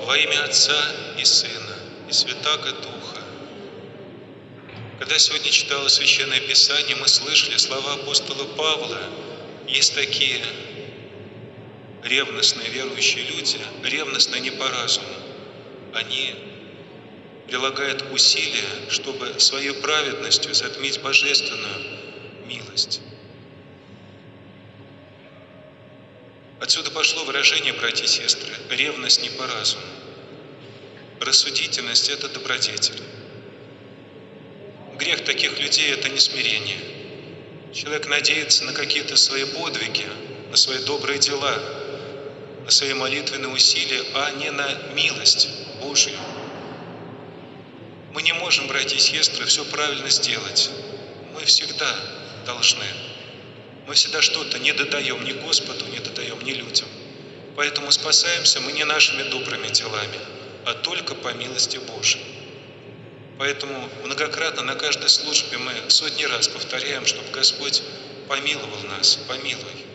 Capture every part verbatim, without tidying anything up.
Во имя Отца и Сына и Святаго Духа. Когда сегодня читалось Священное Писание, мы слышали слова апостола Павла. Есть такие ревностные верующие люди, ревностные не по разуму. Они прилагают усилия, чтобы своей праведностью затмить божественную милость. Отсюда пошло выражение, братья и сестры, ревность не по разуму. Рассудительность – это добродетель. Грех таких людей – это не смирение. Человек надеется на какие-то свои подвиги, на свои добрые дела, на свои молитвенные усилия, а не на милость Божию. Мы не можем, братья и сестры, все правильно сделать. Мы всегда должны. Мы всегда что-то не додаем ни Господу, не додаем ни людям. Поэтому спасаемся мы не нашими добрыми делами, а только по милости Божией. Поэтому многократно на каждой службе мы сотни раз повторяем, чтобы Господь помиловал нас, помилуй.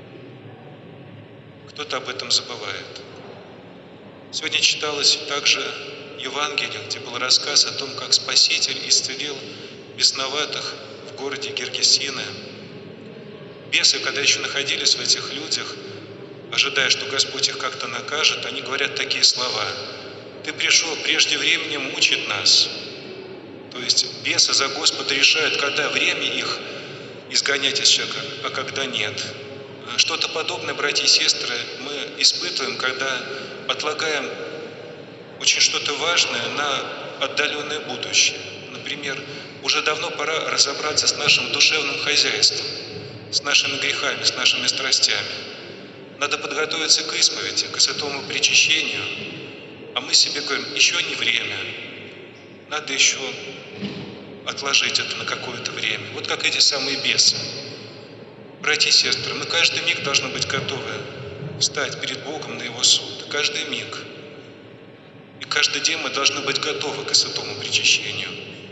Кто-то об этом забывает. Сегодня читалось также Евангелие, где был рассказ о том, как Спаситель исцелил бесноватых в городе Гергесины. Бесы, когда еще находились в этих людях, ожидая, что Господь их как-то накажет, они говорят такие слова: «Ты пришел прежде времени мучить нас». То есть бесы за Господа решают, когда время их изгонять из человека, а когда нет. Что-то подобное, братья и сестры, мы испытываем, когда отлагаем очень что-то важное на отдаленное будущее. Например, уже давно пора разобраться с нашим душевным хозяйством, с нашими грехами, с нашими страстями. Надо подготовиться к исповеди, к святому причащению, а мы себе говорим: еще не время, надо еще отложить это на какое-то время. Вот как эти самые бесы. Братья и сестры, мы каждый миг должны быть готовы встать перед Богом на Его суд. Каждый миг. И каждый день мы должны быть готовы к святому причащению.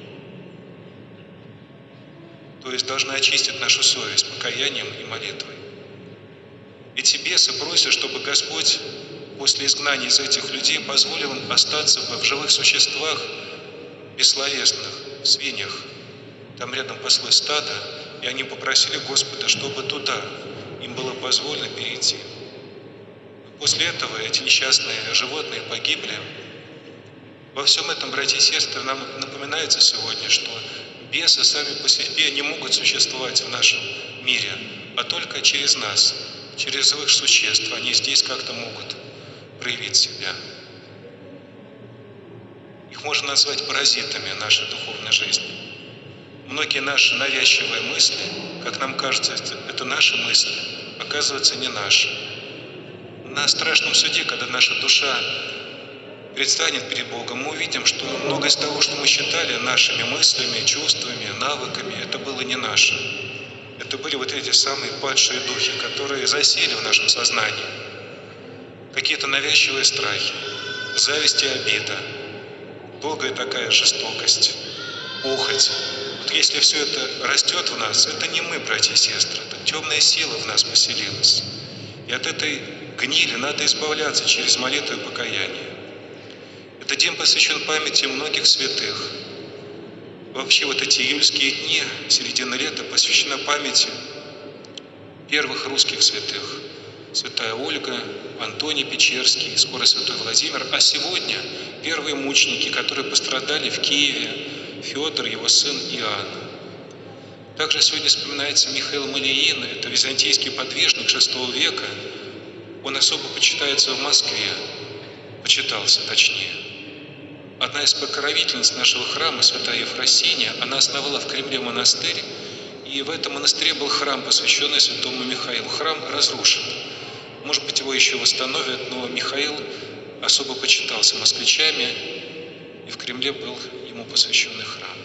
То есть должны очистить нашу совесть покаянием и молитвой. Эти бесы просят, чтобы Господь после изгнания из этих людей позволил им остаться в живых существах бессловесных, в свиньях. Там рядом паслось стадо, и они попросили Господа, чтобы туда им было позволено перейти. После этого эти несчастные животные погибли. Во всем этом, братья и сестры, нам напоминается сегодня, что бесы сами по себе не могут существовать в нашем мире, а только через нас, через живых существ. Они здесь как-то могут проявить себя. Их можно назвать паразитами нашей духовной жизни. Многие наши навязчивые мысли, как нам кажется, это наши мысли, оказываются не наши. На страшном суде, когда наша душа предстанет перед Богом, мы увидим, что многое из того, что мы считали нашими мыслями, чувствами, навыками, это было не наше. Это были вот эти самые падшие духи, которые засели в нашем сознании. Какие-то навязчивые страхи, зависть и обида, долгая такая жестокость, похоть. Вот если все это растет в нас, это не мы, братья и сестры, это темная сила в нас поселилась. И от этой гнили надо избавляться через молитву и покаяние. Этот день посвящен памяти многих святых. Вообще вот эти июльские дни, середина лета, посвящена памяти первых русских святых. Святая Ольга, Антоний Печерский, скоро святой Владимир. А сегодня первые мученики, которые пострадали в Киеве, Федор, его сын Иоанн. Также сегодня вспоминается Михаил Малиин, это византийский подвижник шестого века. Он особо почитается в Москве, почитался точнее. Одна из покровительниц нашего храма, святая Ефросиния, она основала в Кремле монастырь, и в этом монастыре был храм, посвященный святому Михаилу. Храм разрушен. Может быть, его еще восстановят, но Михаил особо почитался москвичами, и в Кремле был ему посвященный храм.